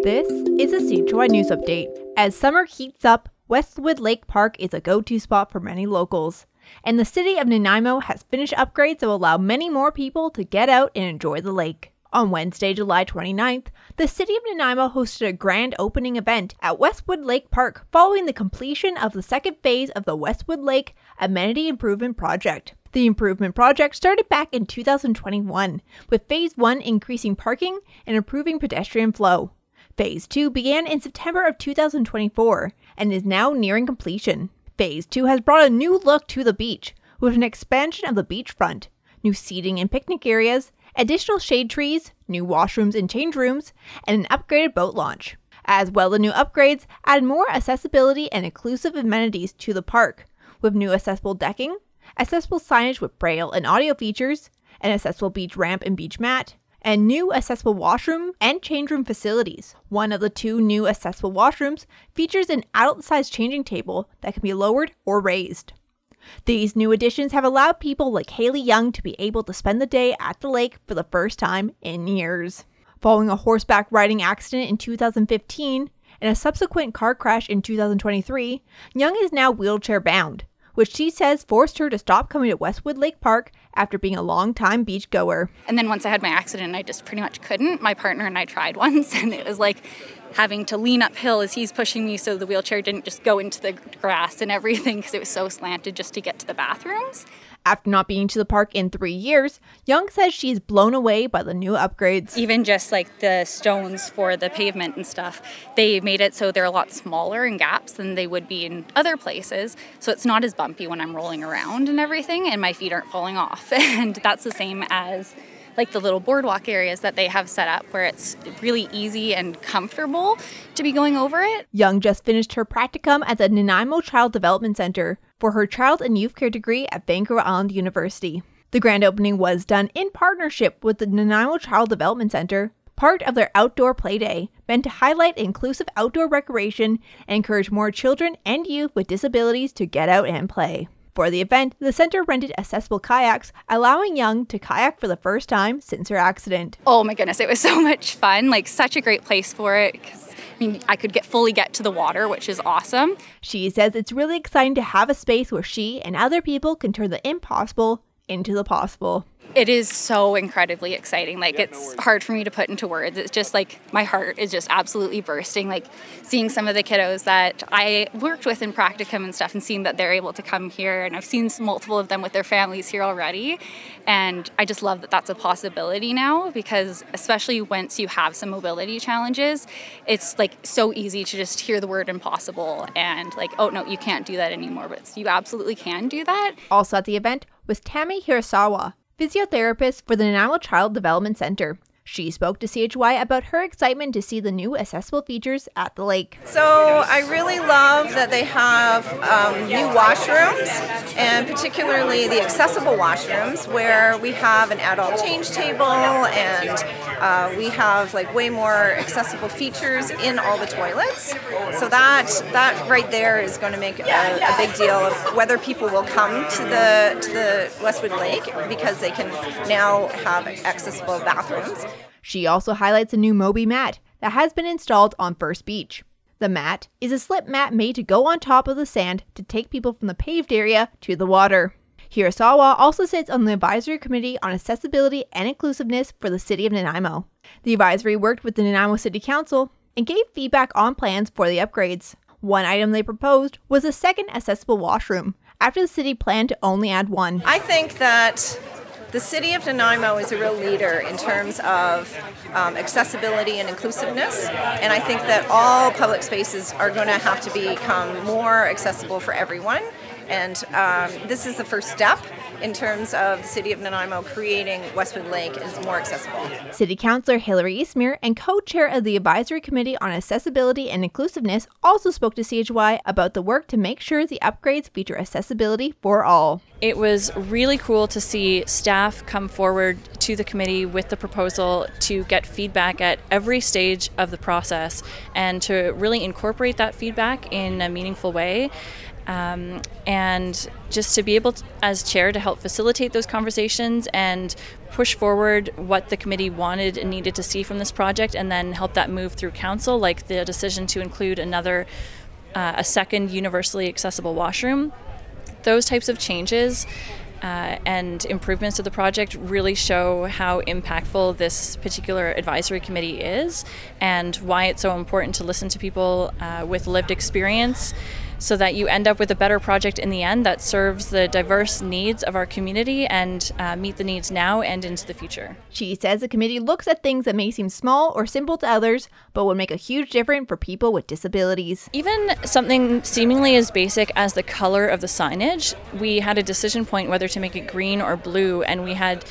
This is a CHY News Update. As summer heats up, Westwood Lake Park is a go-to spot for many locals. And the city of Nanaimo has finished upgrades that will allow many more people to get out and enjoy the lake. On Wednesday, July 29th, the city of Nanaimo hosted a grand opening event at Westwood Lake Park following the completion of the second phase of the Westwood Lake Amenity Improvement Project. The improvement project started back in 2021, with Phase 1 increasing parking and improving pedestrian flow. Phase 2 began in September of 2024 and is now nearing completion. Phase 2 has brought a new look to the beach, with an expansion of the beachfront, new seating and picnic areas, additional shade trees, new washrooms and change rooms, and an upgraded boat launch. As well, the new upgrades add more accessibility and inclusive amenities to the park, with new accessible decking, accessible signage with braille and audio features, an accessible beach ramp and beach mat, and new accessible washroom and change room facilities. One of the two new accessible washrooms features an adult-sized changing table that can be lowered or raised. These new additions have allowed people like Haley Young to be able to spend the day at the lake for the first time in years. Following a horseback riding accident in 2015 and a subsequent car crash in 2023, Young is now wheelchair-bound, which she says forced her to stop coming to Westwood Lake Park after being a long-time beachgoer. And then once I had my accident, I just pretty much couldn't. My partner and I tried once, and it was like having to lean uphill as he's pushing me so the wheelchair didn't just go into the grass and everything because it was so slanted just to get to the bathrooms. After not being to the park in 3 years, Young says she's blown away by the new upgrades. Even just like the stones for the pavement and stuff, they made it so they're a lot smaller in gaps than they would be in other places. So it's not as bumpy when I'm rolling around and everything, and my feet aren't falling off. And that's the same as like the little boardwalk areas that they have set up where it's really easy and comfortable to be going over it. Young just finished her practicum at the Nanaimo Child Development Center for her child and youth care degree at Vancouver Island University. The grand opening was done in partnership with the Nanaimo Child Development Center, part of their outdoor play day, meant to highlight inclusive outdoor recreation and encourage more children and youth with disabilities to get out and play. For the event, the center rented accessible kayaks, allowing Young to kayak for the first time since her accident. Oh my goodness, it was so much fun. Like, such a great place for it. I could fully get to the water, which is awesome. She says it's really exciting to have a space where she and other people can turn the impossible into the possible. It is so incredibly exciting. Like, it's hard for me to put into words. It's just like my heart is just absolutely bursting. Like, seeing some of the kiddos that I worked with in practicum and stuff and seeing that they're able to come here. And I've seen multiple of them with their families here already. And I just love that that's a possibility now, because especially once you have some mobility challenges, it's like so easy to just hear the word impossible and like, oh no, you can't do that anymore. But you absolutely can do that. Also at the event was Tammy Hirasawa, physiotherapist for the Nanaimo Child Development Center. She spoke to CHY about her excitement to see the new accessible features at the lake. So I really love that they have new washrooms, and particularly the accessible washrooms where we have an adult change table and we have like way more accessible features in all the toilets. So that right there is going to make a big deal of whether people will come to the Westwood Lake because they can now have accessible bathrooms. She also highlights a new Moby mat that has been installed on First Beach. The mat is a slip mat made to go on top of the sand to take people from the paved area to the water. Hirasawa also sits on the Advisory Committee on Accessibility and Inclusiveness for the City of Nanaimo. The advisory worked with the Nanaimo City Council and gave feedback on plans for the upgrades. One item they proposed was a second accessible washroom, after the city planned to only add one. I think that the City of Nanaimo is a real leader in terms of accessibility and inclusiveness, and I think that all public spaces are going to have to become more accessible for everyone, and this is the first step in terms of the City of Nanaimo creating Westwood Lake as more accessible. City Councillor Hilary Eastmere and co-chair of the Advisory Committee on Accessibility and Inclusiveness also spoke to CHY about the work to make sure the upgrades feature accessibility for all. It was really cool to see staff come forward to the committee with the proposal to get feedback at every stage of the process and to really incorporate that feedback in a meaningful way. and just to be able to, as chair, to help facilitate those conversations and push forward what the committee wanted and needed to see from this project, and then help that move through council, like the decision to include a second universally accessible washroom. Those types of changes and improvements to the project really show how impactful this particular advisory committee is, and why it's so important to listen to people with lived experience, so that you end up with a better project in the end that serves the diverse needs of our community and meet the needs now and into the future. She says the committee looks at things that may seem small or simple to others, but would make a huge difference for people with disabilities. Even something seemingly as basic as the color of the signage, we had a decision point whether to make it green or blue, and we had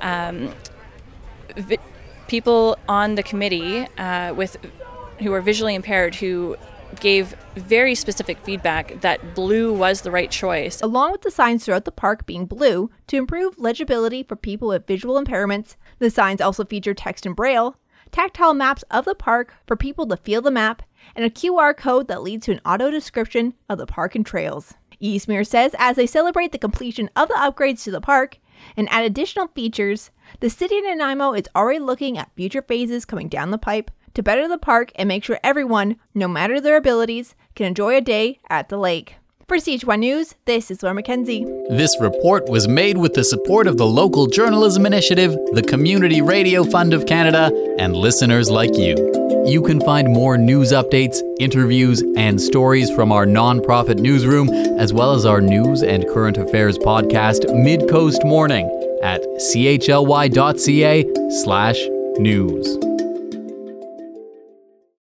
people on the committee who are visually impaired who gave very specific feedback that blue was the right choice. Along with the signs throughout the park being blue to improve legibility for people with visual impairments, the signs also feature text in Braille, tactile maps of the park for people to feel the map, and a QR code that leads to an auto description of the park and trails. Eastmere says as they celebrate the completion of the upgrades to the park and add additional features, the city of Nanaimo is already looking at future phases coming down the pipe to better the park and make sure everyone, no matter their abilities, can enjoy a day at the lake. For CHY News, this is Laura McKenzie. This report was made with the support of the Local Journalism Initiative, the Community Radio Fund of Canada, and listeners like you. You can find more news updates, interviews, and stories from our nonprofit newsroom, as well as our news and current affairs podcast, Mid-Coast Morning, at chly.ca/news.